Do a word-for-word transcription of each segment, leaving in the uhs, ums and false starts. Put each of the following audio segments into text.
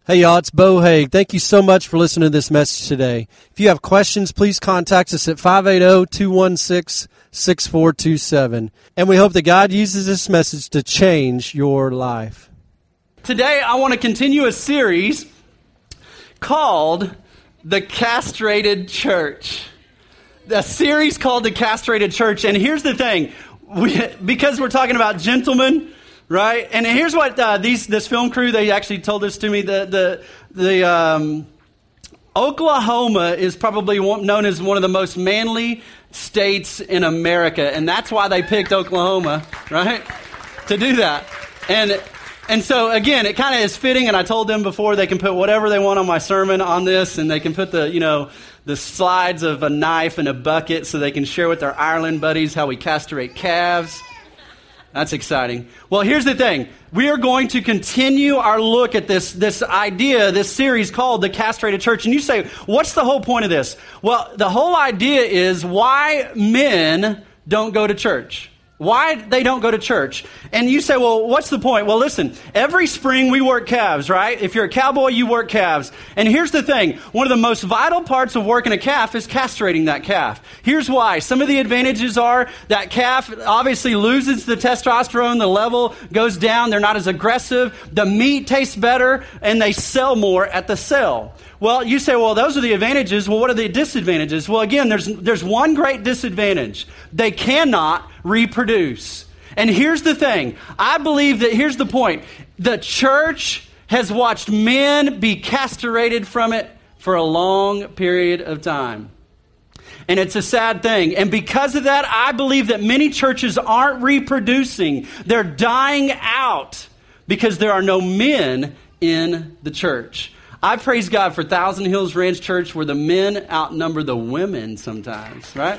Hey y'all, it's Bo Haig. Thank you so much for listening to this message today. If you have questions, please contact us at five eight zero, two one six, six four two seven. And we hope that God uses this message to change your life. Today I want to continue a series called The Castrated Church. A series called The Castrated Church. And here's the thing, we, because we're talking about gentlemen, right? And here's what uh, these this film crew, they actually told this to me. The the the um, Oklahoma is probably one, known as one of the most manly states in America, and that's why they picked Oklahoma, right, to do that. And and so again, it kind of is fitting. And I told them before they can put whatever they want on my sermon on this, and they can put the you know the slides of a knife and a bucket, so they can share with their Ireland buddies how we castrate calves. That's exciting. Well, here's the thing. We are going to continue our look at this, this idea, this series called The Castrated Church. And you say, what's the whole point of this? Well, the whole idea is why men don't go to church. Why they don't go to church. And you say, well, what's the point? Well, listen, every spring we work calves, right? If you're a cowboy, you work calves. And here's the thing. One of the most vital parts of working a calf is castrating that calf. Here's why. Some of the advantages are that calf obviously loses the testosterone. The level goes down. They're not as aggressive. The meat tastes better, and they sell more at the sale. Well, you say, well, those are the advantages. Well, what are the disadvantages? Well, again, there's there's one great disadvantage. They cannot reproduce. And here's the thing. I believe that here's the point. The church has watched men be castrated from it for a long period of time. And it's a sad thing. And because of that, I believe that many churches aren't reproducing. They're dying out because there are no men in the church. I praise God for Thousand Hills Ranch Church, where the men outnumber the women sometimes, right?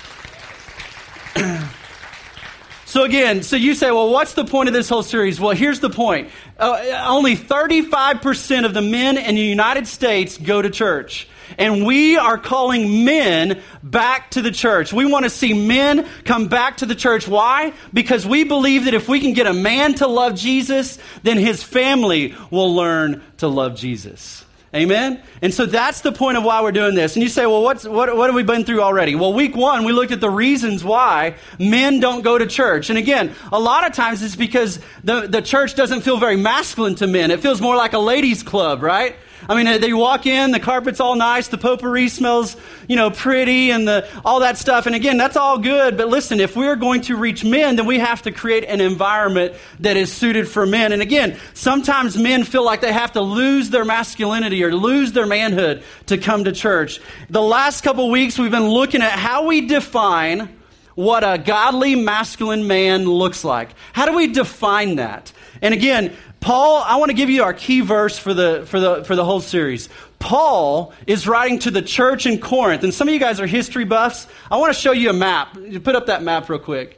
So again, so you say, well, what's the point of this whole series? Well, here's the point. Uh, only thirty-five percent of the men in the United States go to church. And we are calling men back to the church. We want to see men come back to the church. Why? Because we believe that if we can get a man to love Jesus, then his family will learn to love Jesus. Amen? And so that's the point of why we're doing this. And you say, well, what's, what, what have we been through already? Well, week one, we looked at the reasons why men don't go to church. And again, a lot of times it's because the, the church doesn't feel very masculine to men. It feels more like a ladies' club, right? I mean, they walk in, the carpet's all nice, the potpourri smells, you know, pretty, and the all that stuff. And again, that's all good. But listen, if we're going to reach men, then we have to create an environment that is suited for men. And again, sometimes men feel like they have to lose their masculinity or lose their manhood to come to church. The last couple weeks, we've been looking at how we define what a godly masculine man looks like. How do we define that? And again, Paul, I want to give you our key verse for the for the for the whole series. Paul is writing to the church in Corinth, and some of you guys are history buffs. I want to show you a map. Put up that map real quick.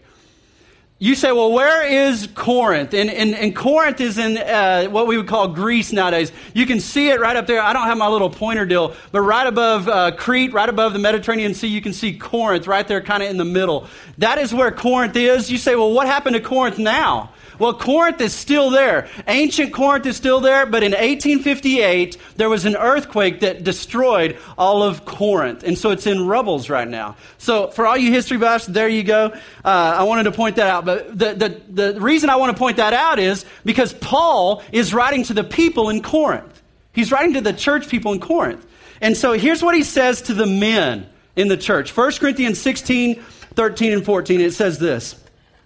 You say, well, where is Corinth? And, and, and Corinth is in uh, what we would call Greece nowadays. You can see it right up there. I don't have my little pointer deal, but right above uh, Crete, right above the Mediterranean Sea, you can see Corinth right there kind of in the middle. That is where Corinth is. You say, well, what happened to Corinth now? Well, Corinth is still there. Ancient Corinth is still there, but in eighteen fifty-eight, there was an earthquake that destroyed all of Corinth. And so it's in rubbles right now. So for all you history buffs, there you go. Uh, I wanted to point that out. But the, the, the reason I want to point that out is because Paul is writing to the people in Corinth. He's writing to the church people in Corinth. And so here's what he says to the men in the church. First Corinthians sixteen, thirteen, and fourteen, it says this.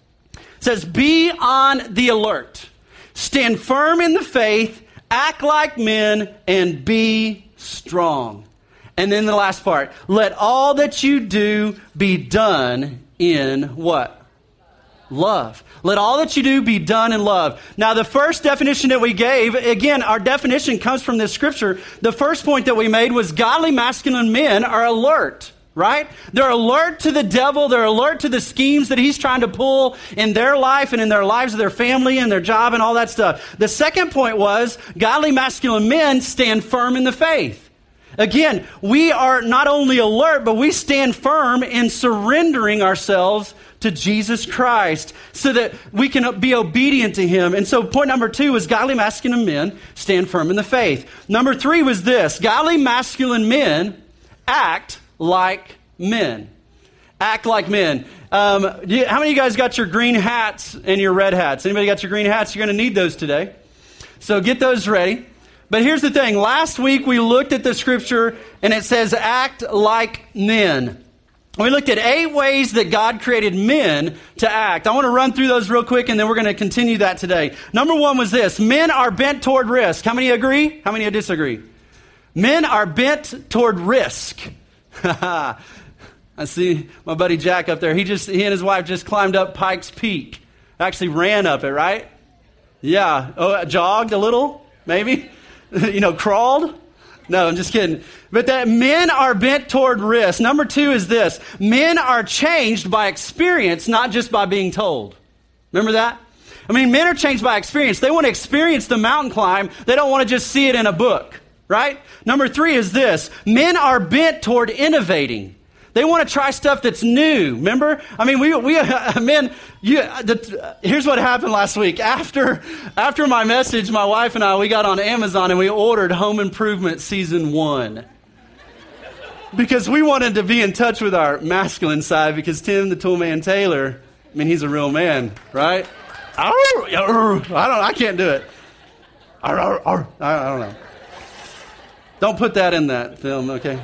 It says, be on the alert. Stand firm in the faith, act like men, and be strong. And then the last part, let all that you do be done in what? Love. Let all that you do be done in love. Now, the first definition that we gave, again, our definition comes from this scripture. The first point that we made was godly masculine men are alert. Right? They're alert to the devil. They're alert to the schemes that he's trying to pull in their life and in their lives of their family and their job and all that stuff. The second point was godly masculine men stand firm in the faith. Again, we are not only alert, but we stand firm in surrendering ourselves to Jesus Christ so that we can be obedient to him. And so point number two was godly masculine men stand firm in the faith. Number three was this: godly masculine men act like men. Act like men. Um, do you, how many of you guys got your green hats and your red hats? Anybody got your green hats? You're going to need those today. So get those ready. But here's the thing. Last week we looked at the scripture and it says act like men. We looked at eight ways that God created men to act. I want to run through those real quick and then we're going to continue that today. Number one was this: men are bent toward risk. How many agree? How many disagree? Men are bent toward risk. I see my buddy Jack up there. He just he and his wife just climbed up Pikes Peak. Actually ran up it, right? Yeah. Oh, jogged a little, maybe. You know, crawled? No, I'm just kidding. But that men are bent toward risk. Number two is this: men are changed by experience, not just by being told. Remember that? I mean, men are changed by experience. They want to experience the mountain climb. They don't want to just see it in a book, right? Number three is this: men are bent toward innovating. They want to try stuff that's new. Remember? I mean, we, we, uh, men, you, the, here's what happened last week. After, after my message, my wife and I, we got on Amazon and we ordered Home Improvement Season one. Because we wanted to be in touch with our masculine side, because Tim, the Toolman Taylor, I mean, he's a real man, right? I don't, I can't do it. I don't know. Don't put that in that film, okay?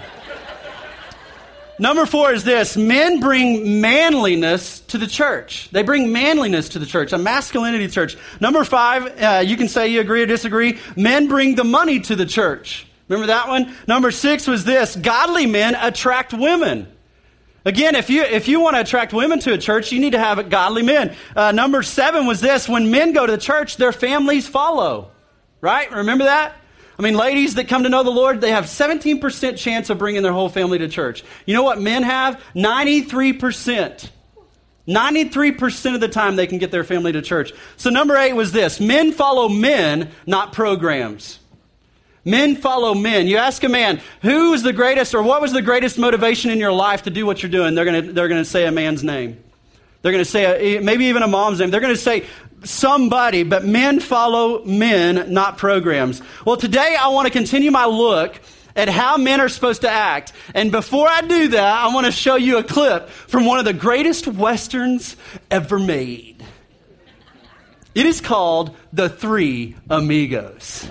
Number four is this: men bring manliness to the church. They bring manliness to the church, a masculinity church. Number five, uh, you can say you agree or disagree. Men bring the money to the church. Remember that one? Number six was this: godly men attract women. Again, if you if you want to attract women to a church, you need to have godly men. Uh, number seven was this: when men go to the church, their families follow. Right? Remember that? I mean, ladies that come to know the Lord, they have seventeen percent chance of bringing their whole family to church. You know what men have? ninety-three percent. ninety-three percent of the time they can get their family to church. So number eight was this: men follow men, not programs. Men follow men. You ask a man, who is the greatest, or what was the greatest motivation in your life to do what you're doing? They're going to they're going to say a man's name. They're going to say a, maybe even a mom's name. They're going to say somebody, but men follow men, not programs. Well, today I want to continue my look at how men are supposed to act. And before I do that, I want to show you a clip from one of the greatest Westerns ever made. It is called The Three Amigos.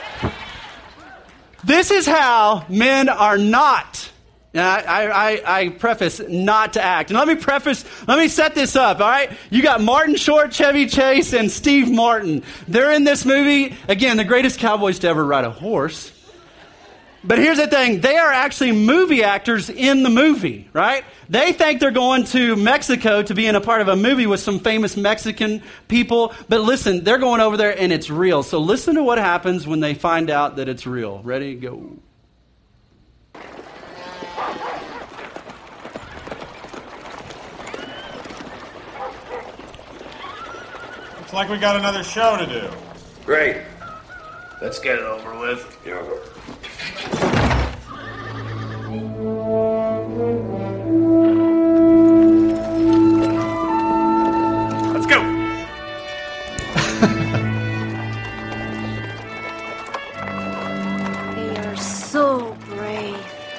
This is how men are not. I, I, I preface not to act. And let me preface, let me set this up, all right? You got Martin Short, Chevy Chase, and Steve Martin. They're in this movie. Again, the greatest cowboys to ever ride a horse. But here's the thing. They are actually movie actors in the movie, right? They think they're going to Mexico to be in a part of a movie with some famous Mexican people. But listen, they're going over there and it's real. So listen to what happens when they find out that it's real. Ready? Go. Looks like we got another show to do. Great. Let's get it over with. Yeah. Let's go. They are so brave.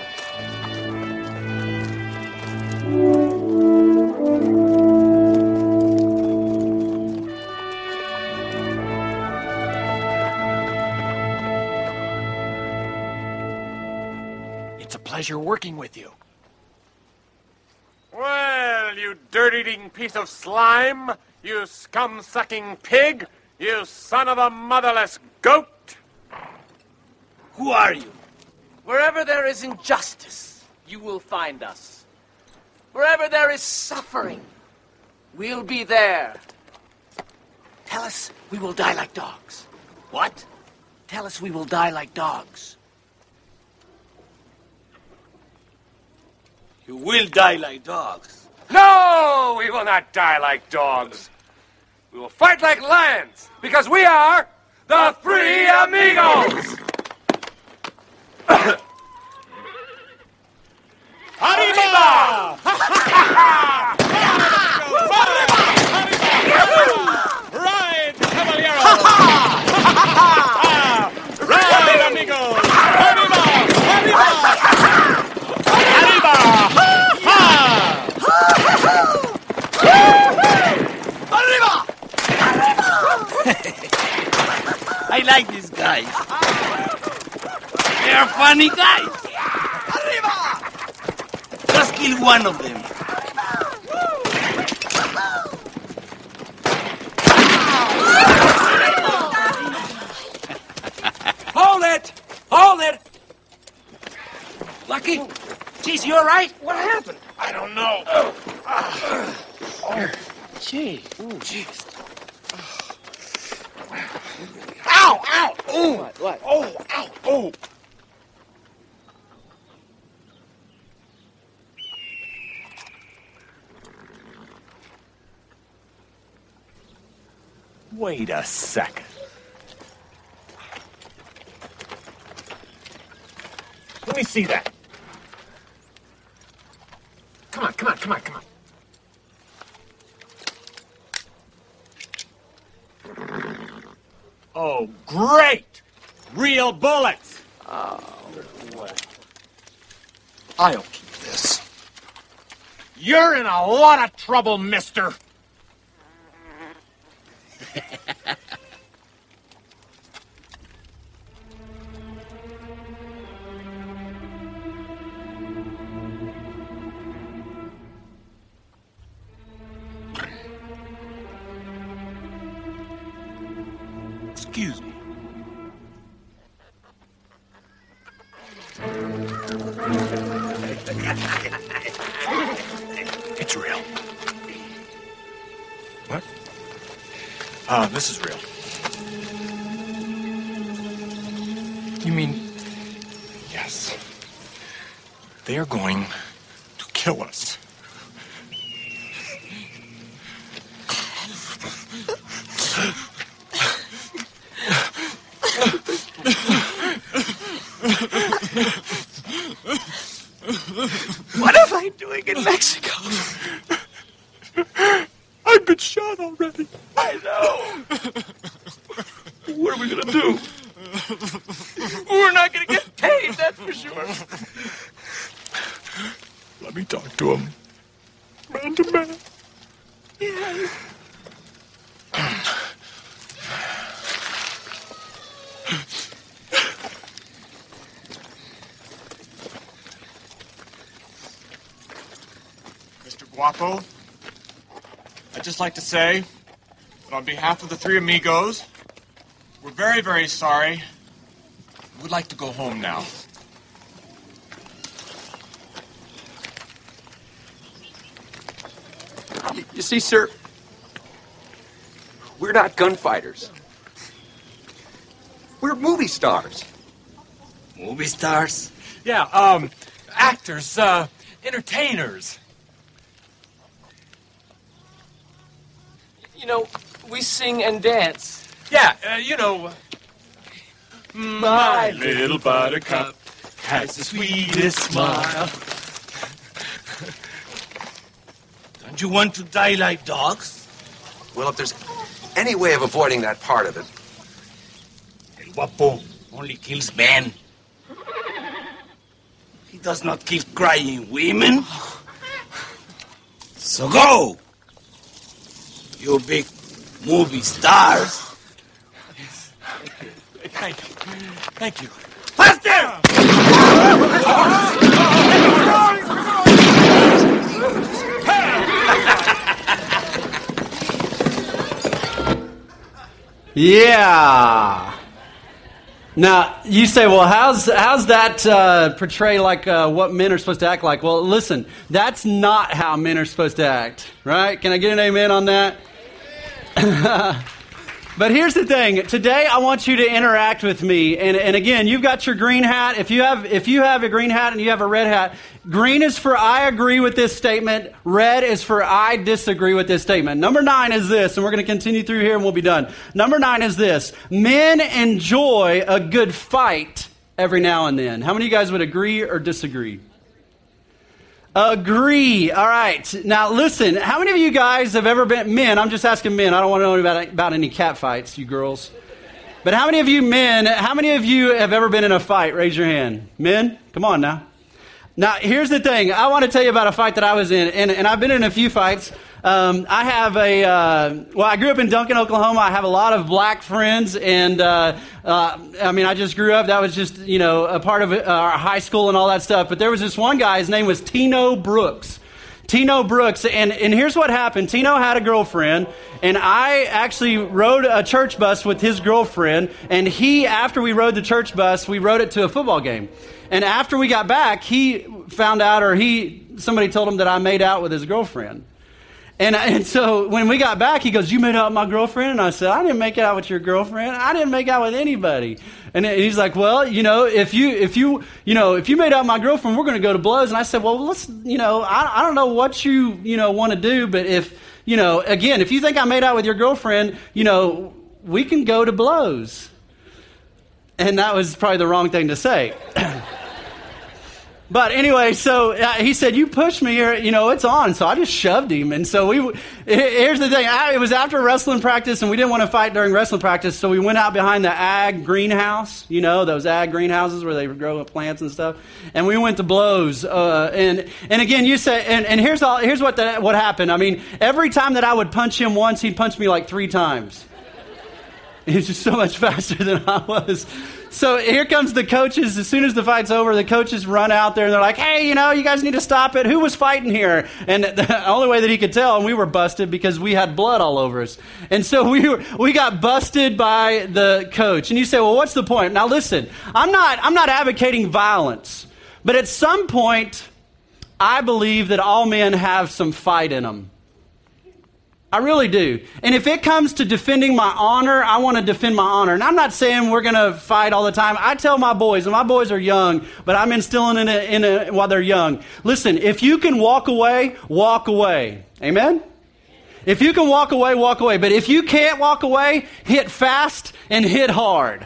Pleasure working with you. Well, you dirt-eating piece of slime, you scum-sucking pig, you son of a motherless goat. Who are you? Wherever there is injustice, you will find us. Wherever there is suffering, we'll be there. Tell us we will die like dogs. What? Tell us we will die like dogs. You will die like dogs. No, we will not die like dogs. We will fight like lions, because we are the Three Amigos. guys. They are funny guys. Just kill one of them. Hold it! Hold it! Lucky? Geez, you all right? What happened? I don't know. Oh, gee. Ooh, jeez. Ow! Ow! Oh! What? What? Oh! Ow! Oh! Wait a second. Let me see that. Come on, come on, come on, come on. Oh, great! Real bullets! Oh, what? I'll keep this. You're in a lot of trouble, mister. Excuse me. It's real. What? Uh, this is real. You mean... Yes. They are going to kill us. What am I doing in Mexico? I've been shot already. I know. What are we gonna do? We're not gonna get paid, that's for sure. Let me talk to him. Man to man. Yeah. Mister Guapo, I'd just like to say that on behalf of the three amigos, we're very, very sorry. We'd like to go home now. You, you see, sir, we're not gunfighters. We're movie stars. Movie stars? Yeah, um, actors, uh, entertainers. You know, we sing and dance. Yeah, uh, you know. My little buttercup has the sweetest smile. Don't you want to die like dogs? Well, if there's any way of avoiding that part of it. El Guapo only kills men. He does not kill crying women. So go! You big movie stars. Thank you. Thank you. Faster! Yeah. Now, you say, well, how's how's that uh, portray like uh, what men are supposed to act like? Well, listen, that's not how men are supposed to act, right? Can I get an amen on that? But here's the thing. Today, I want you to interact with me. And, and again, you've got your green hat. If you have if you have a green hat and you have a red hat, green is for I agree with this statement. Red is for I disagree with this statement. Number nine is this, and we're going to continue through here and we'll be done. Number nine is this. Men enjoy a good fight every now and then. How many of you guys would agree or disagree? Agree. All right. Now, listen, how many of you guys have ever been, men, I'm just asking men, I don't want to know about, about any cat fights, you girls. But how many of you men, how many of you have ever been in a fight? Raise your hand. Men, come on now. Now, here's the thing. I want to tell you about a fight that I was in, and, and I've been in a few fights. Um, I have a, uh, well, I grew up in Duncan, Oklahoma. I have a lot of black friends, and uh, uh, I mean, I just grew up. That was just, you know, a part of uh, our high school and all that stuff. But there was this one guy, his name was Tino Brooks. Tino Brooks, and, and here's what happened. Tino had a girlfriend, and I actually rode a church bus with his girlfriend, and he, after we rode the church bus, we rode it to a football game. And after we got back, he found out, or he, somebody told him that I made out with his girlfriend. And, and so when we got back, he goes, "You made out with my girlfriend?" And I said, "I didn't make out with your girlfriend. I didn't make out with anybody." And he's like, "Well, you know, if you, if you, you know, if you made out with my girlfriend, we're going to go to blows." And I said, "Well, let's, you know, I, I don't know what you, you know, want to do, but if, you know, again, if you think I made out with your girlfriend, you know, we can go to blows." And that was probably the wrong thing to say. But anyway, so uh, he said, "You pushed me here, you know, it's on." So I just shoved him. And so we, here's the thing. I, it was after wrestling practice, and we didn't want to fight during wrestling practice. So we went out behind the ag greenhouse, you know, those ag greenhouses where they grow plants and stuff. And we went to blows. Uh, and, and again, you say, and, and here's all, here's what the, what happened. I mean, every time that I would punch him once, he'd punch me like three times. He was just so much faster than I was. So here comes the coaches. As soon as the fight's over, the coaches run out there and they're like, "Hey, you know, you guys need to stop it. Who was fighting here?" And the only way that he could tell, and we were busted because we had blood all over us. And so we were, we got busted by the coach. And you say, "Well, what's the point?" Now listen, I'm not, I'm not advocating violence, but at some point, I believe that all men have some fight in them. I really do. And if it comes to defending my honor, I want to defend my honor. And I'm not saying we're going to fight all the time. I tell my boys, and my boys are young, but I'm instilling in it in a, while they're young. Listen, if you can walk away, walk away. Amen? If you can walk away, walk away. But if you can't walk away, hit fast and hit hard.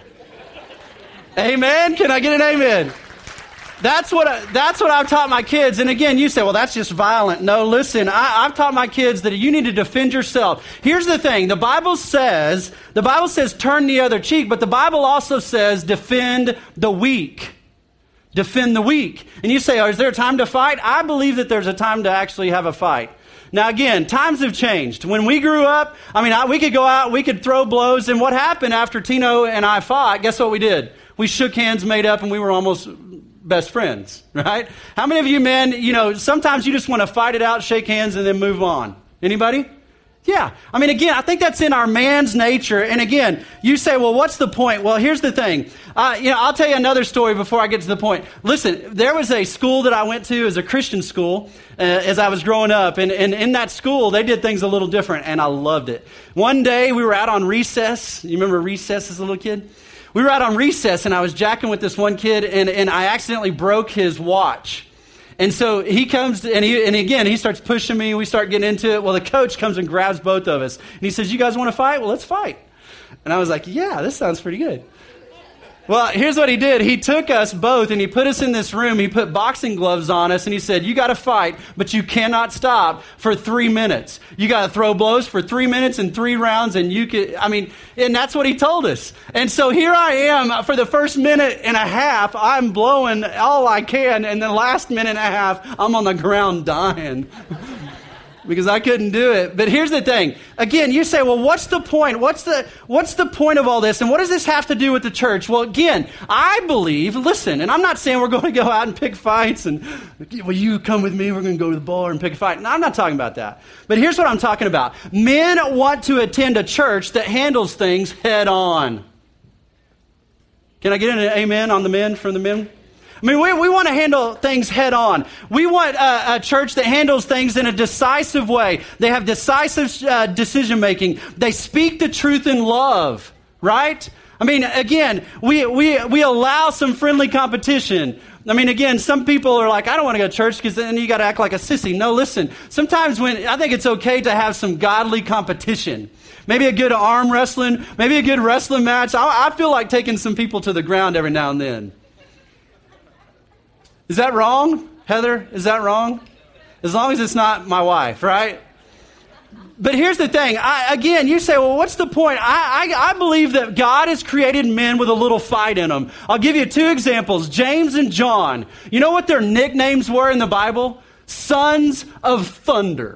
Amen? Can I get an amen? That's what I, that's what I've taught my kids. And again, you say, "Well, that's just violent." No, listen, I, I've taught my kids that you need to defend yourself. Here's the thing. The Bible says, the Bible says turn the other cheek, but the Bible also says defend the weak. Defend the weak. And you say, "Oh, is there a time to fight?" I believe that there's a time to actually have a fight. Now, again, times have changed. When we grew up, I mean, I, we could go out, we could throw blows. And what happened after Tino and I fought, guess what we did? We shook hands, made up, and we were almost best friends, right? How many of you men, you know, sometimes you just want to fight it out, shake hands, and then move on? Anybody? Yeah. I mean, again, I think that's in our man's nature. And again, you say, "Well, what's the point?" Well, here's the thing. Uh, you know, I'll tell you another story before I get to the point. Listen, there was a school that I went to as a Christian school uh, as I was growing up. And, and in that school, they did things a little different, and I loved it. One day, we were out on recess. You remember recess as a little kid? We were out on recess, and I was jacking with this one kid, and, and I accidentally broke his watch. And so he comes, and he and again, he starts pushing me. We start getting into it. Well, the coach comes and grabs both of us. And he says, "You guys want to fight? Well, let's fight." And I was like, "Yeah, this sounds pretty good." Well, here's what he did. He took us both, and he put us in this room. He put boxing gloves on us, and he said, "You got to fight, but you cannot stop for three minutes. You got to throw blows for three minutes and three rounds, and you could." I mean, and that's what he told us. And so here I am for the first minute and a half. I'm blowing all I can, and the last minute and a half, I'm on the ground dying. Because I couldn't do it. But here's the thing. Again, you say, "Well, what's the point? What's the what's the point of all this? And what does this have to do with the church?" Well, again, I believe, listen, and I'm not saying we're going to go out and pick fights and, "Well, you come with me, we're going to go to the bar and pick a fight." No, I'm not talking about that. But here's what I'm talking about. Men want to attend a church that handles things head on. Can I get an amen on the men from the men? I mean, we, we want to handle things head on. We want a, a church that handles things in a decisive way. They have decisive uh, decision making. They speak the truth in love, right? I mean, again, we, we, we allow some friendly competition. I mean, again, some people are like, "I don't want to go to church because then you got to act like a sissy." No, listen, sometimes when I think it's okay to have some godly competition. Maybe a good arm wrestling, maybe a good wrestling match. I, I feel like taking some people to the ground every now and then. Is that wrong, Heather? Is that wrong? As long as it's not my wife, right? But here's the thing. I, again, you say, "Well, what's the point?" I, I, I believe that God has created men with a little fight in them. I'll give you two examples. James and John. You know what their nicknames were in the Bible? Sons of thunder.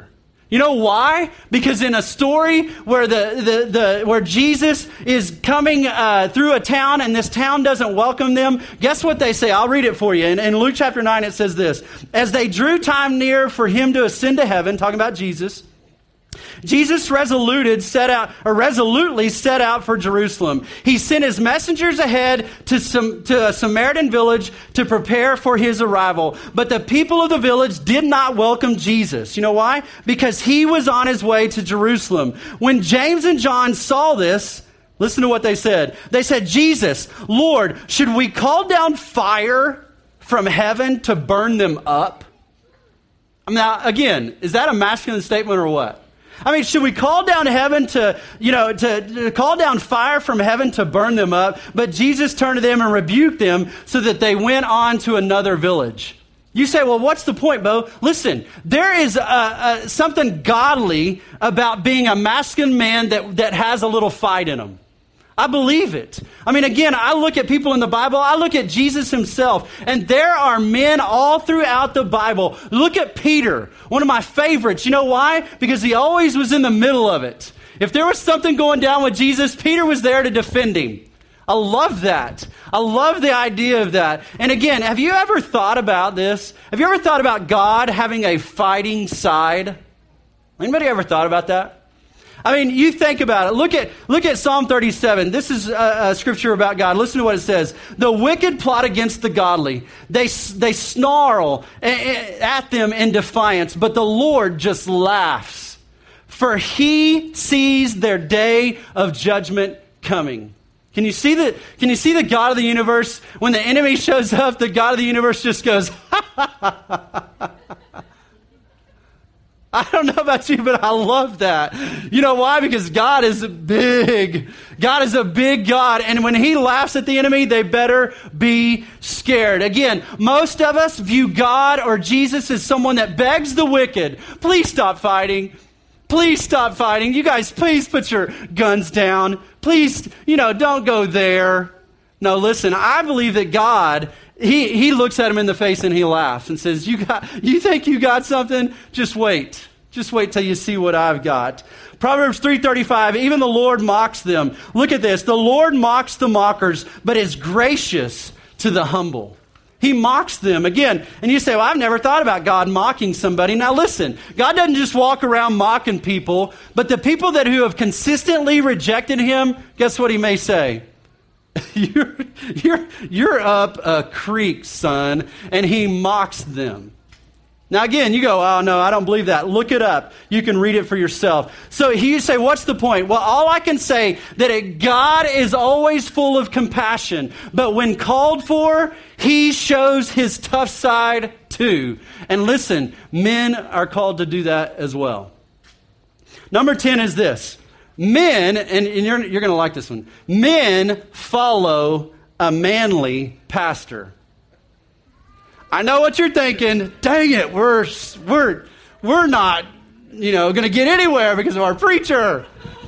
You know why? Because in a story where the, the, the where Jesus is coming uh, through a town and this town doesn't welcome them, guess what they say? I'll read it for you. In, in Luke chapter nine, it says this: as they drew time near for him to ascend to heaven, talking about Jesus, Jesus resoluted set out or resolutely set out for Jerusalem. He sent his messengers ahead to some to a Samaritan village to prepare for his arrival. But the people of the village did not welcome Jesus. You know why? Because he was on his way to Jerusalem. When James and John saw this, listen to what they said. They said, "Jesus, Lord, should we call down fire from heaven to burn them up?" I mean, now, again, is that a masculine statement or what? I mean, should we call down heaven to, you know, to, to call down fire from heaven to burn them up? But Jesus turned to them and rebuked them so that they went on to another village. You say, well, what's the point, Bo? Listen, there is uh, uh, something godly about being a masculine man that, that has a little fight in him. I believe it. I mean, again, I look at people in the Bible. I look at Jesus himself, and there are men all throughout the Bible. Look at Peter, one of my favorites. You know why? Because he always was in the middle of it. If there was something going down with Jesus, Peter was there to defend him. I love that. I love the idea of that. And again, have you ever thought about this? Have you ever thought about God having a fighting side? Anybody ever thought about that? I mean, you think about it. Look at look at Psalm thirty-seven. This is a, a scripture about God. Listen to what it says. The wicked plot against the godly. They, they snarl at them in defiance, but the Lord just laughs. For he sees their day of judgment coming. Can you see the, can you see the God of the universe? When the enemy shows up, the God of the universe just goes, ha, ha, ha, ha, ha. I don't know about you, but I love that. You know why? Because God is big. God is a big God. And when he laughs at the enemy, they better be scared. Again, most of us view God or Jesus as someone that begs the wicked. Please stop fighting. Please stop fighting. You guys, please put your guns down. Please, you know, don't go there. No, listen, I believe that God, He he looks at him in the face and he laughs and says, "You got, you think you got something? Just wait. Just wait till you see what I've got." Proverbs three thirty-five, even the Lord mocks them. Look at this. The Lord mocks the mockers, but is gracious to the humble. He mocks them. Again, and you say, well, I've never thought about God mocking somebody. Now listen, God doesn't just walk around mocking people, but the people that who have consistently rejected him, guess what he may say? You're, you're, you're up a creek, son. And he mocks them. Now again, you go, oh no, I don't believe that. Look it up. You can read it for yourself. So you say, what's the point? Well, all I can say that it, God is always full of compassion. But when called for, he shows his tough side too. And listen, men are called to do that as well. Number ten is this. Men, and, and you're, you're going to like this one, men follow a manly pastor. I know what you're thinking. Dang it, we're, we're, we're not, you know, going to get anywhere because of our preacher.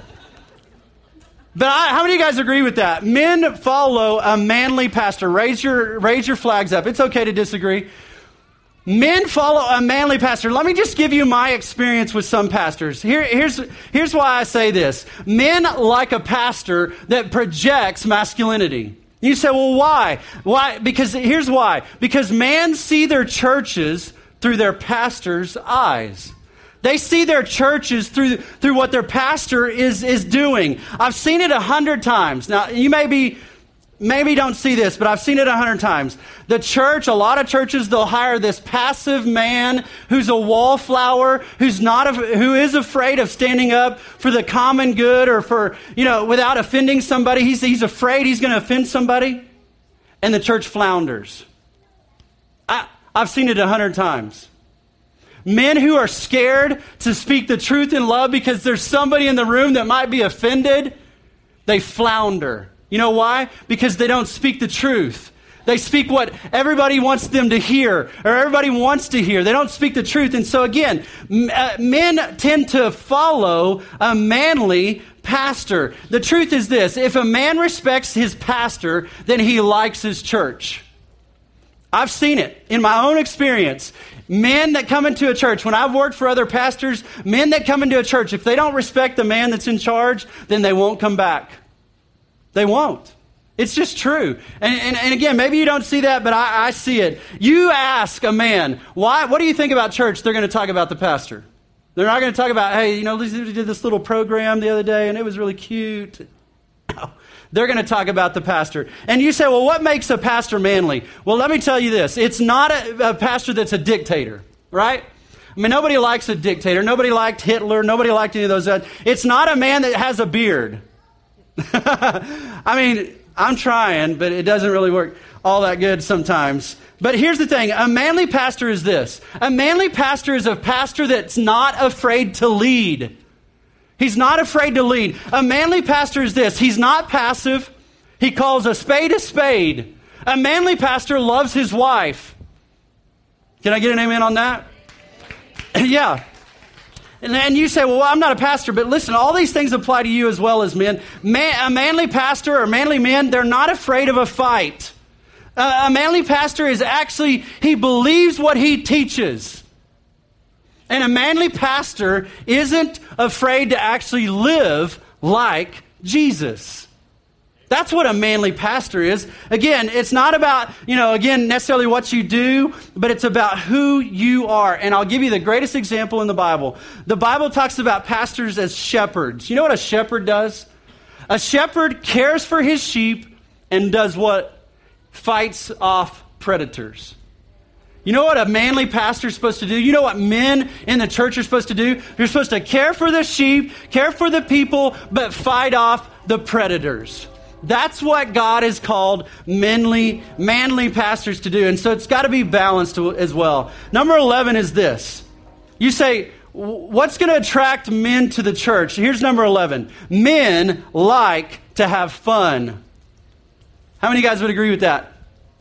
But I, how many of you guys agree with that? Men follow a manly pastor. Raise your, raise your flags up. It's okay to disagree. Men follow a manly pastor. Let me just give you my experience with some pastors. Here, here's, here's why I say this. Men like a pastor that projects masculinity. You say, well, why? Why? Because here's why. Because men see their churches through their pastor's eyes. They see their churches through, through what their pastor is, is doing. I've seen it a hundred times. Now, you may be... Maybe don't see this, but I've seen it a hundred times. The church, a lot of churches, they'll hire this passive man who's a wallflower, who's not, who is afraid of standing up for the common good or for, you know, without offending somebody. He's, he's afraid he's going to offend somebody. And the church flounders. I, I've seen it a hundred times. Men who are scared to speak the truth in love because there's somebody in the room that might be offended, they flounder. You know why? Because they don't speak the truth. They speak what everybody wants them to hear, or everybody wants to hear. They don't speak the truth. And so again, men tend to follow a manly pastor. The truth is this: if a man respects his pastor, then he likes his church. I've seen it in my own experience. Men that come into a church, when I've worked for other pastors, men that come into a church, if they don't respect the man that's in charge, then they won't come back. They won't. It's just true. And, and, and again, maybe you don't see that, but I, I see it. You ask a man, why? What do you think about church? They're going to talk about the pastor. They're not going to talk about, hey, you know, we did this little program the other day, and it was really cute. No. They're going to talk about the pastor. And you say, well, what makes a pastor manly? Well, let me tell you this. It's not a, a pastor that's a dictator, right? I mean, nobody likes a dictator. Nobody liked Hitler. Nobody liked any of those. It's not a man that has a beard. I mean, I'm trying, but it doesn't really work all that good sometimes. But here's the thing. A manly pastor is this. A manly pastor is a pastor that's not afraid to lead. He's not afraid to lead. A manly pastor is this. He's not passive. He calls a spade a spade. A manly pastor loves his wife. Can I get an amen on that? Yeah. And then you say, well, I'm not a pastor, but listen, all these things apply to you as well as men. Man, a manly pastor or manly men, they're not afraid of a fight. Uh, a manly pastor is actually, he believes what he teaches. And a manly pastor isn't afraid to actually live like Jesus. That's what a manly pastor is. Again, it's not about, you know, again, necessarily what you do, but it's about who you are. And I'll give you the greatest example in the Bible. The Bible talks about pastors as shepherds. You know what a shepherd does? A shepherd cares for his sheep and does what? Fights off predators. You know what a manly pastor is supposed to do? You know what men in the church are supposed to do? You're supposed to care for the sheep, care for the people, but fight off the predators. That's what God has called manly, manly pastors to do. And so it's got to be balanced as well. Number eleven is this. You say, what's going to attract men to the church? Here's number eleven. Men like to have fun. How many of you guys would agree with that?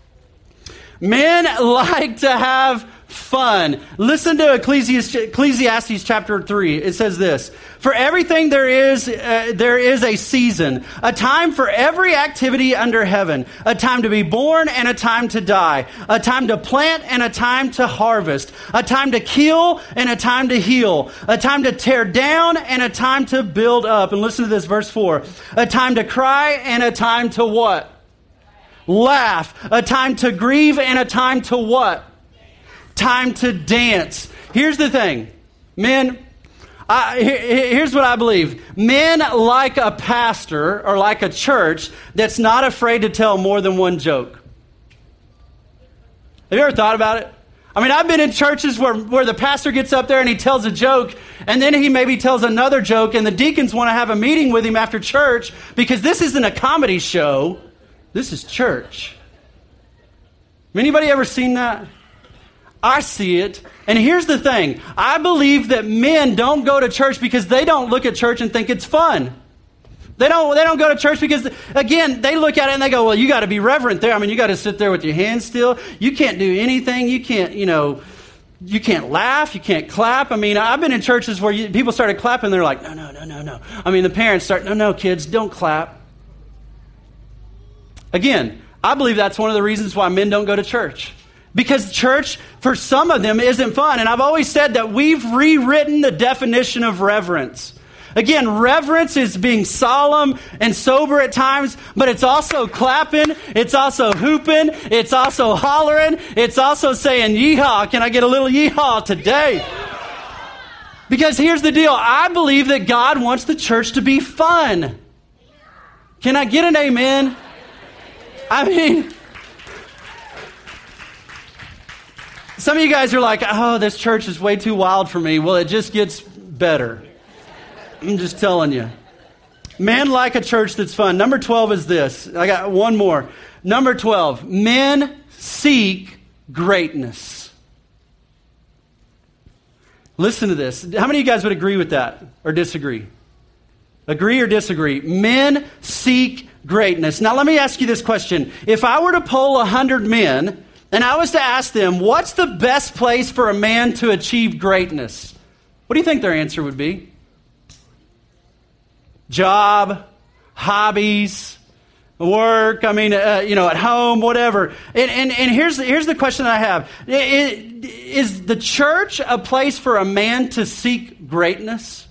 Men like to have fun. Listen to Ecclesiastes, Ecclesiastes chapter three. It says this. For everything there is, uh, there is a season, a time for every activity under heaven, a time to be born and a time to die, a time to plant and a time to harvest, a time to kill and a time to heal, a time to tear down and a time to build up. And listen to this, verse four. A time to cry and a time to what? Laugh. A time to grieve and a time to what? Time to dance. Here's the thing. Men, I, here's what I believe. Men like a pastor or like a church that's not afraid to tell more than one joke. Have you ever thought about it? I mean, I've been in churches where, where the pastor gets up there and he tells a joke, and then he maybe tells another joke, and the deacons want to have a meeting with him after church because this isn't a comedy show. This is church. Anybody ever seen that? I see it. And here's the thing. I believe that men don't go to church because they don't look at church and think it's fun. They don't, they don't go to church because, again, they look at it and they go, well, you got to be reverent there. I mean, you got to sit there with your hands still. You can't do anything. You can't, you know, you can't laugh. You can't clap. I mean, I've been in churches where you, people started clapping. And they're like, no, no, no, no, no. I mean, the parents start, no, no, kids, don't clap. Again, I believe that's one of the reasons why men don't go to church. Because church, for some of them, isn't fun. And I've always said that we've rewritten the definition of reverence. Again, reverence is being solemn and sober at times, but it's also clapping, it's also hooping, it's also hollering, it's also saying yeehaw. Can I get a little yeehaw today? Because here's the deal. I believe that God wants the church to be fun. Can I get an amen? I mean, some of you guys are like, oh, this church is way too wild for me. Well, it just gets better. I'm just telling you. Men like a church that's fun. Number twelve is this. I got one more. Number twelve. Men seek greatness. Listen to this. How many of you guys would agree with that or disagree? Agree or disagree? Men seek greatness. Now, let me ask you this question. If I were to poll one hundred men and I was to ask them, what's the best place for a man to achieve greatness? What do you think their answer would be? Job, hobbies, work, I mean, uh, you know, at home, whatever. And, and, and here's, the, here's the question I have. Is the church a place for a man to seek greatness?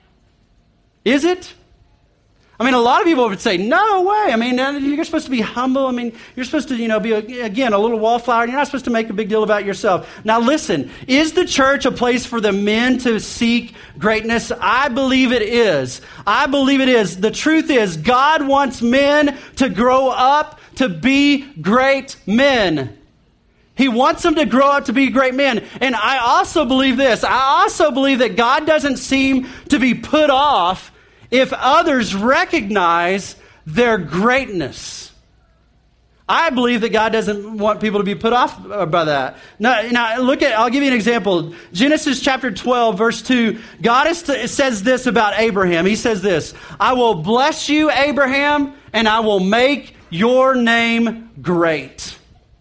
Is it? I mean, a lot of people would say, no way. I mean, you're supposed to be humble. I mean, you're supposed to, you know, be, a, again, a little wallflower. You're not supposed to make a big deal about yourself. Now, listen, is the church a place for the men to seek greatness? I believe it is. I believe it is. The truth is, God wants men to grow up to be great men. He wants them to grow up to be great men. And I also believe this. I also believe that God doesn't seem to be put off if others recognize their greatness. I believe that God doesn't want people to be put off by that. Now, now look at, I'll give you an example. Genesis chapter twelve, verse two, God is t- says this about Abraham. He says this, I will bless you, Abraham, and I will make your name great.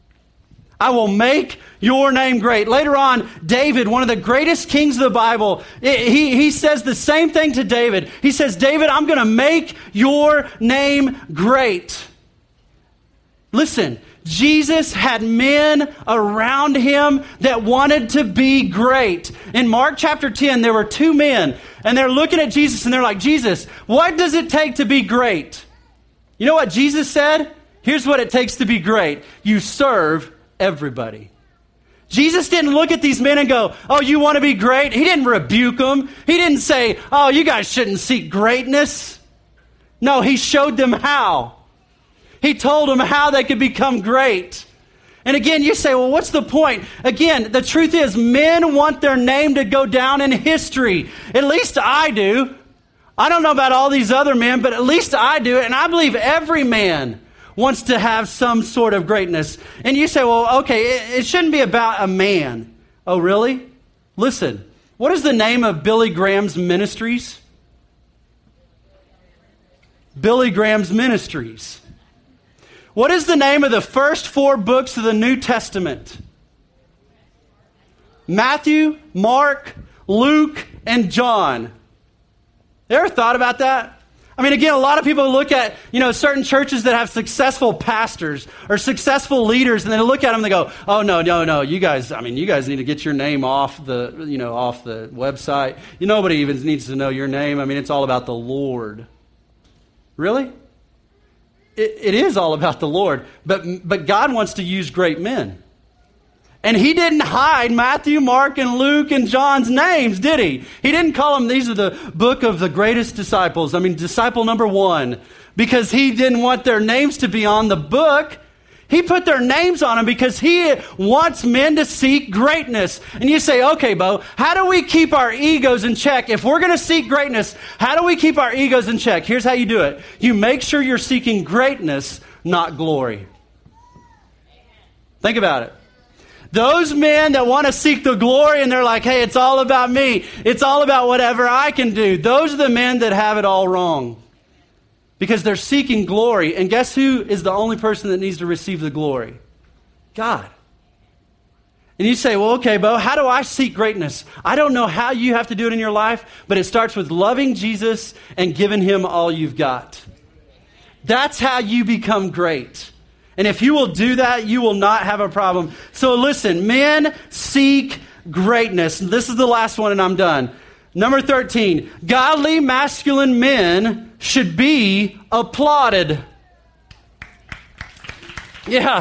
I will make your name great. Later on, David, one of the greatest kings of the Bible, he, he says the same thing to David. He says, David, I'm going to make your name great. Listen, Jesus had men around him that wanted to be great. In Mark chapter ten, there were two men, and they're looking at Jesus, and they're like, Jesus, what does it take to be great? You know what Jesus said? Here's what it takes to be great. You serve everybody. Jesus didn't look at these men and go, oh, you want to be great? He didn't rebuke them. He didn't say, oh, you guys shouldn't seek greatness. No, he showed them how. He told them how they could become great. And again, you say, well, what's the point? Again, the truth is men want their name to go down in history. At least I do. I don't know about all these other men, but at least I do. And I believe every man wants to have some sort of greatness. And you say, well, okay, it, it shouldn't be about a man. Oh, really? Listen, what is the name of Billy Graham's ministries? Billy Graham's Ministries. What is the name of the first four books of the New Testament? Matthew, Mark, Luke, and John. You ever thought about that? I mean, again, a lot of people look at, you know, certain churches that have successful pastors or successful leaders, and they look at them and they go, oh, no, no, no, you guys, I mean, you guys need to get your name off the, you know, off the website. You, nobody even needs to know your name. I mean, it's all about the Lord. Really? It, it is all about the Lord, but but God wants to use great men. And he didn't hide Matthew, Mark, and Luke, and John's names, did he? He didn't call them, these are the book of the greatest disciples. I mean, disciple number one. Because he didn't want their names to be on the book. He put their names on them because he wants men to seek greatness. And you say, okay, Bo, how do we keep our egos in check? If we're going to seek greatness, how do we keep our egos in check? Here's how you do it. You make sure you're seeking greatness, not glory. Think about it. Those men that want to seek the glory and they're like, hey, it's all about me. It's all about whatever I can do. Those are the men that have it all wrong. Because they're seeking glory. And guess who is the only person that needs to receive the glory? God. And you say, well, okay, Bo, how do I seek greatness? I don't know how you have to do it in your life, but it starts with loving Jesus and giving him all you've got. That's how you become great. And if you will do that, you will not have a problem. So listen, men seek greatness. This is the last one and I'm done. Number thirteen, godly masculine men should be applauded. Yeah.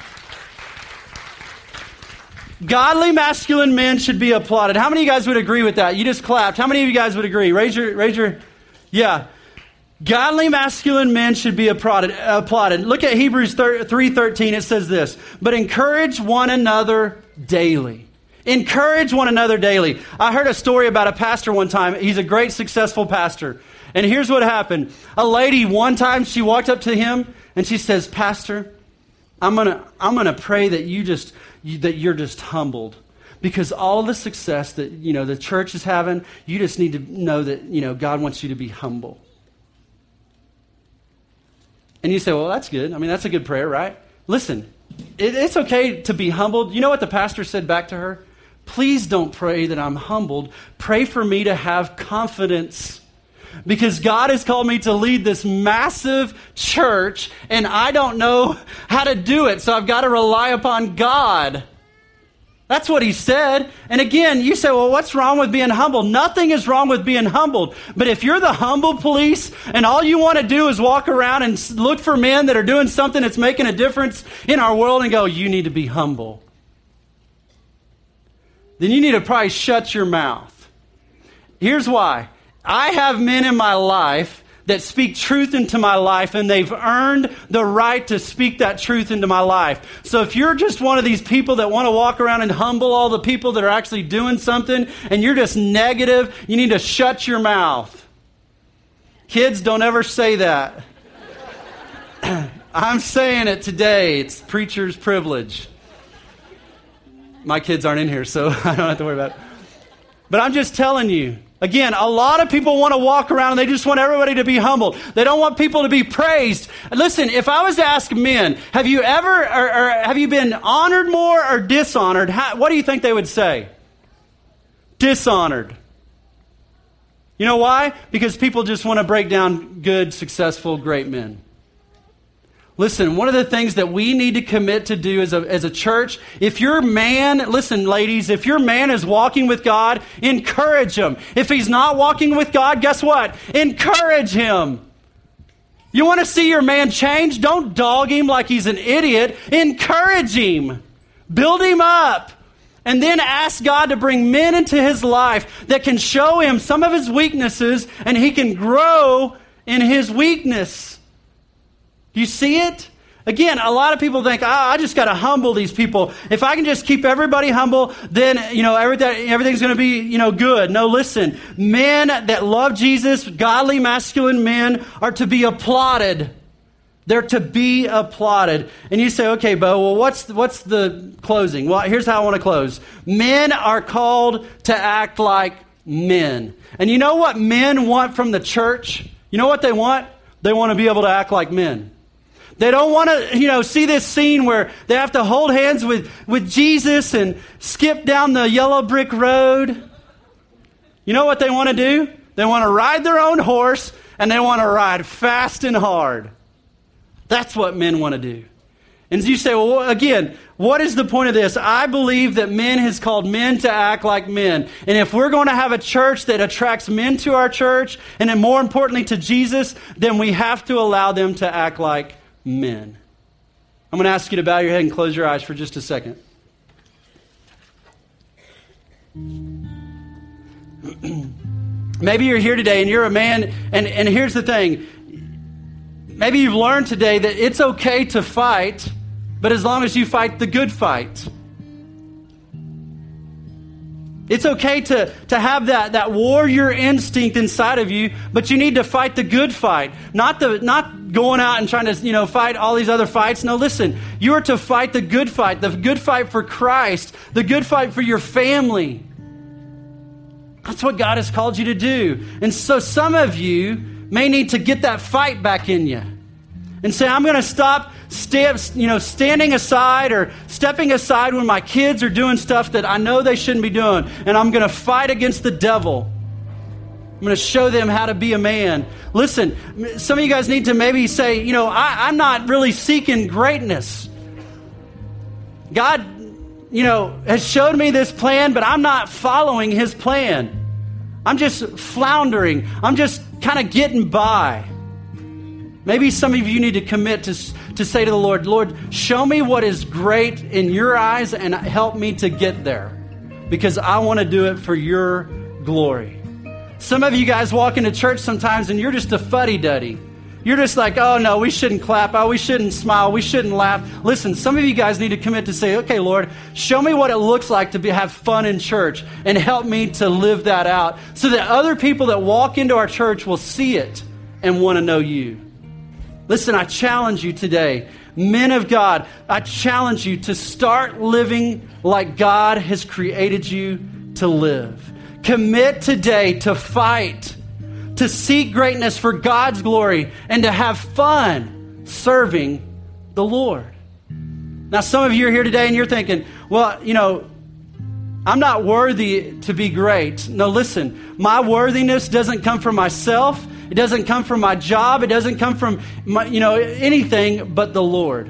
Godly masculine men should be applauded. How many of you guys would agree with that? You just clapped. How many of you guys would agree? Raise your, raise your, yeah. Godly masculine men should be applauded. applauded. Look at Hebrews three thirteen. It says this, but encourage one another daily. Encourage one another daily. I heard a story about a pastor one time. He's a great, successful pastor. And here's what happened. A lady, one time, she walked up to him and she says, Pastor, I'm gonna, I'm gonna pray that you just, you, that you're just humbled. Because all the success that, you know, the church is having, you just need to know that, you know, God wants you to be humble. And you say, well, that's good. I mean, that's a good prayer, right? Listen, it, it's okay to be humbled. You know what the pastor said back to her? Please don't pray that I'm humbled. Pray for me to have confidence. because God has called me to lead this massive church, and I don't know how to do it, so I've got to rely upon God. That's what he said. And again, you say, well, what's wrong with being humble? Nothing is wrong with being humbled. But if you're the humble police and all you want to do is walk around and look for men that are doing something that's making a difference in our world and go, you need to be humble, then you need to probably shut your mouth. Here's why. I have men in my life that speak truth into my life, and they've earned the right to speak that truth into my life. So if you're just one of these people that want to walk around and humble all the people that are actually doing something, and you're just negative, you need to shut your mouth. Kids, don't ever say that. I'm saying it today. It's preacher's privilege. My kids aren't in here, so I don't have to worry about it. But I'm just telling you, again, a lot of people want to walk around and they just want everybody to be humble. They don't want people to be praised. Listen, if I was to ask men, have you ever, or, or have you been honored more or dishonored? How, what do you think they would say? Dishonored. You know why? Because people just want to break down good, successful, great men. Listen, one of the things that we need to commit to do as a, as a church, if your man, listen, ladies, if your man is walking with God, encourage him. If he's not walking with God, guess what? Encourage him. You want to see your man change? Don't dog him like he's an idiot. Encourage him. Build him up. And then ask God to bring men into his life that can show him some of his weaknesses and he can grow in his weakness. You see it? Again, a lot of people think, oh, I just got to humble these people. If I can just keep everybody humble, then, you know, everything, everything's going to be, you know, good. No, listen. Men that love Jesus, godly, masculine men, are to be applauded. They're to be applauded. And you say, okay, Bo, well, what's the, what's the closing? Well, here's how I want to close. Men are called to act like men. And you know what men want from the church? You know what they want? They want to be able to act like men. They don't want to, you know, see this scene where they have to hold hands with, with Jesus and skip down the yellow brick road. You know what they want to do? They want to ride their own horse, and they want to ride fast and hard. That's what men want to do. And you say, well, again, what is the point of this? I believe that men has called men to act like men. And if we're going to have a church that attracts men to our church, and then more importantly to Jesus, then we have to allow them to act like men. I'm going to ask you to bow your head and close your eyes for just a second. Maybe you're here today and you're a man, and, and here's the thing. Maybe you've learned today that it's okay to fight, but as long as you fight the good fight. It's okay to, to have that, that warrior instinct inside of you, but you need to fight the good fight. Not the not going out and trying to, you know, fight all these other fights. No, listen, you are to fight the good fight, the good fight for Christ, the good fight for your family. That's what God has called you to do. And so some of you may need to get that fight back in you and say, I'm going to stop step, you know, standing aside or stepping aside when my kids are doing stuff that I know they shouldn't be doing. And I'm going to fight against the devil. I'm going to show them how to be a man. Listen, some of you guys need to maybe say, you know, I, I'm not really seeking greatness. God, you know, has showed me this plan, but I'm not following his plan. I'm just floundering. I'm just kind of getting by. Maybe some of you need to commit to, to say to the Lord, Lord, show me what is great in your eyes and help me to get there, because I want to do it for your glory. Some of you guys walk into church sometimes and you're just a fuddy-duddy. You're just like, oh no, we shouldn't clap. Oh, we shouldn't smile. We shouldn't laugh. Listen, some of you guys need to commit to say, okay, Lord, show me what it looks like to be, have fun in church, and help me to live that out so that other people that walk into our church will see it and want to know you. Listen, I challenge you today, men of God, I challenge you to start living like God has created you to live. Commit today to fight, to seek greatness for God's glory, and to have fun serving the Lord. Now, some of you are here today and you're thinking, well, you know, I'm not worthy to be great. No, listen, my worthiness doesn't come from myself. It doesn't come from my job. It doesn't come from my, you know, anything but the Lord.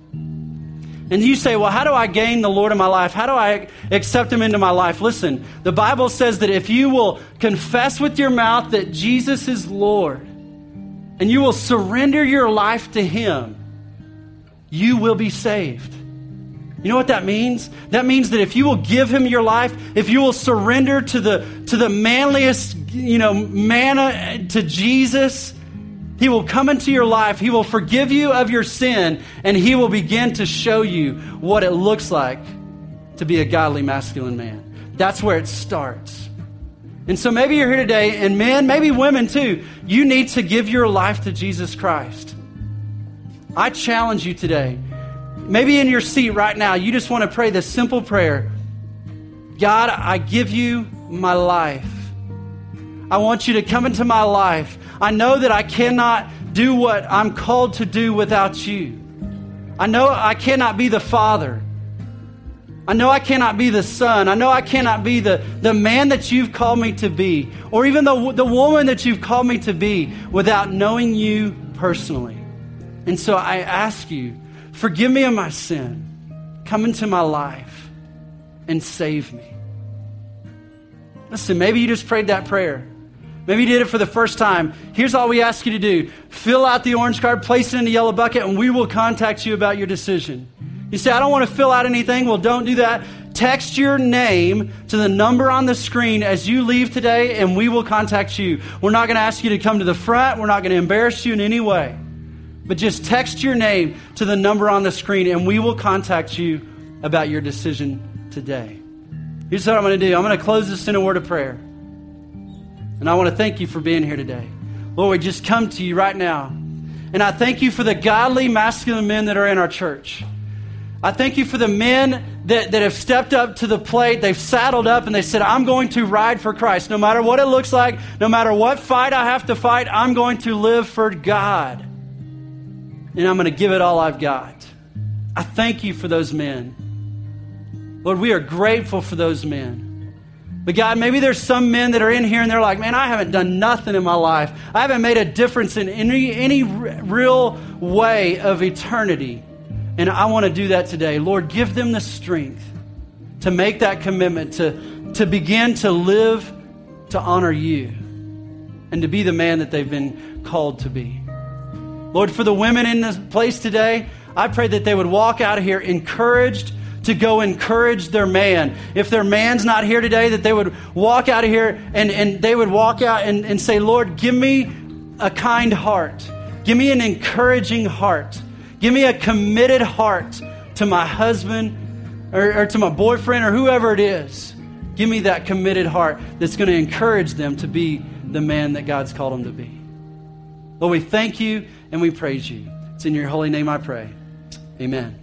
And you say, well, how do I gain the Lord in my life? How do I accept Him into my life? Listen, the Bible says that if you will confess with your mouth that Jesus is Lord, and you will surrender your life to Him, you will be saved. You know what that means? That means that if you will give Him your life, if you will surrender to the to the manliest, you know, man to Jesus, He will come into your life. He will forgive you of your sin, and He will begin to show you what it looks like to be a godly, masculine man. That's where it starts. And so maybe you're here today, and men, maybe women too, you need to give your life to Jesus Christ. I challenge you today. Maybe in your seat right now, you just want to pray this simple prayer. God, I give you my life. I want you to come into my life. I know that I cannot do what I'm called to do without you. I know I cannot be the father. I know I cannot be the son. I know I cannot be the, the man that you've called me to be, or even the, the woman that you've called me to be, without knowing you personally. And so I ask you, forgive me of my sin. Come into my life and save me. Listen, maybe you just prayed that prayer. Maybe you did it for the first time. Here's all we ask you to do. Fill out the orange card, place it in the yellow bucket, and we will contact you about your decision. You say, I don't want to fill out anything. Well, don't do that. Text your name to the number on the screen as you leave today, and we will contact you. We're not going to ask you to come to the front. We're not going to embarrass you in any way. But just text your name to the number on the screen, and we will contact you about your decision today. Here's what I'm going to do. I'm going to close this in a word of prayer. And I want to thank you for being here today. Lord, we just come to you right now. And I thank you for the godly, masculine men that are in our church. I thank you for the men that, that have stepped up to the plate. They've saddled up and they said, I'm going to ride for Christ. No matter what it looks like, no matter what fight I have to fight, I'm going to live for God. And I'm going to give it all I've got. I thank you for those men. Lord, we are grateful for those men. But God, maybe there's some men that are in here and they're like, man, I haven't done nothing in my life. I haven't made a difference in any, any real way of eternity. And I want to do that today. Lord, give them the strength to make that commitment, to, to begin to live to honor you and to be the man that they've been called to be. Lord, for the women in this place today, I pray that they would walk out of here encouraged to go encourage their man. If their man's not here today, that they would walk out of here and, and they would walk out and, and say, Lord, give me a kind heart. Give me an encouraging heart. Give me a committed heart to my husband or, or to my boyfriend or whoever it is. Give me that committed heart that's going to encourage them to be the man that God's called them to be. Lord, we thank you and we praise you. It's in your holy name I pray. Amen.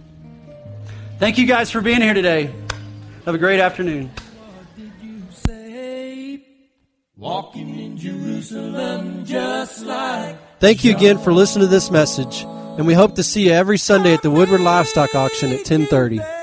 Thank you guys for being here today. Have a great afternoon. What did you say? Walking in Jerusalem just like... Thank you again for listening to this message, and we hope to see you every Sunday at the Woodward Livestock Auction at ten thirty.